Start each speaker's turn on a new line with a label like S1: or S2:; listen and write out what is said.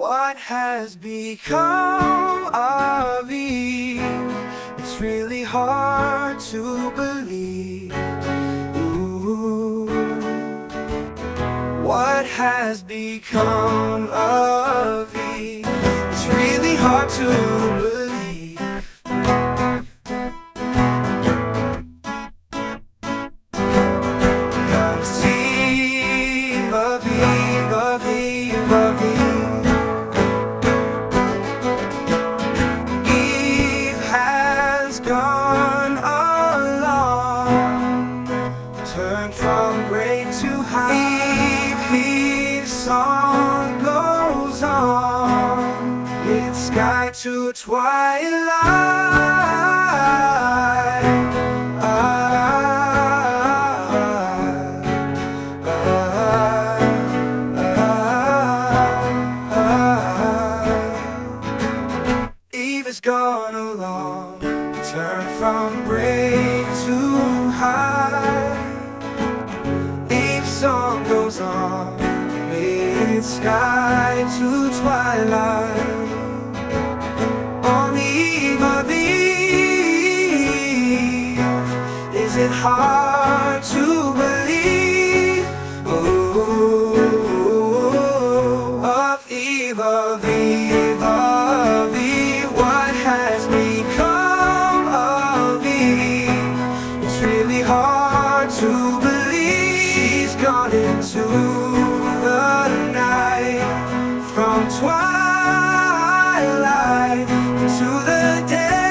S1: What has become of Eve? It's really hard to believe. Ooh. What has become of Eve? It's really hard to believe. Cause Eve of Eve of Eve of Eve, gone along, turned from great to high. Eve's song goes on, it's sky to twilight. Eve is gone along, turn from great to high. Eve's song goes on, mid-sky to twilight. On the eve of Eve, is it hard to believe? Oh, of Eve of Eve of Eve, what has become of Eve? It's really hard to believe. She's gone into the night, from twilight to the day.